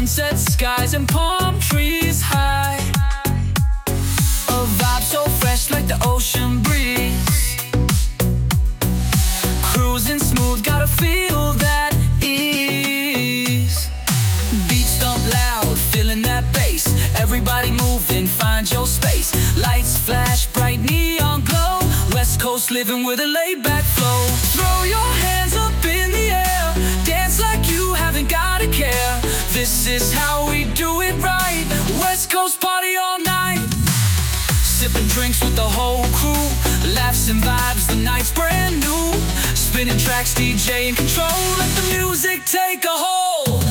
sunset skies and palm trees high. A vibe so fresh like the ocean breeze. Cruising smooth, gotta feel that ease. Beats thump loud, feeling that bass. Everybody moving, find your space. Lights flash, bright neon glow. West Coast living with a laid-back flow. Throw your hands up in the air, dance like you haven't gotta care. This is how we do it right. West Coast party all night. Sipping drinks with the whole crew, laughs and vibes, the night's brand new. Spinning tracks, DJ in control, let the music take a hold.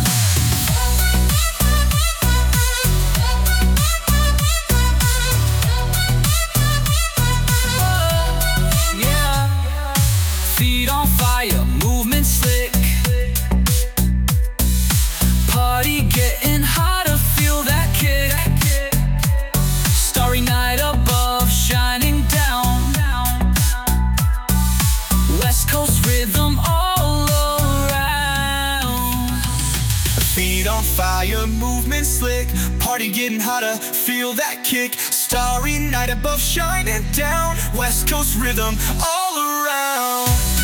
Feet on fire, movement slick. Party getting hotter, feel that kick. Starry night above, shining down. West Coast rhythm all around. Feet on fire, movement slick. Party getting hotter, feel that kick. Starry night above, shining down. West Coast rhythm all around.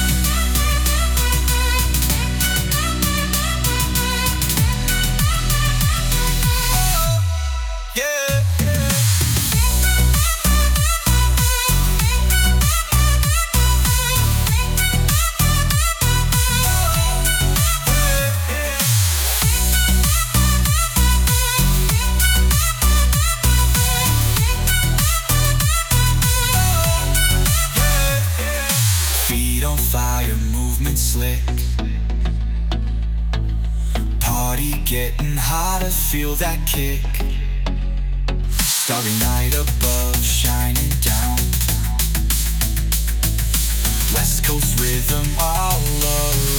On fire, movement slick. Party getting hotter, feel that kick. Starry night above, shining down. West Coast rhythm all around.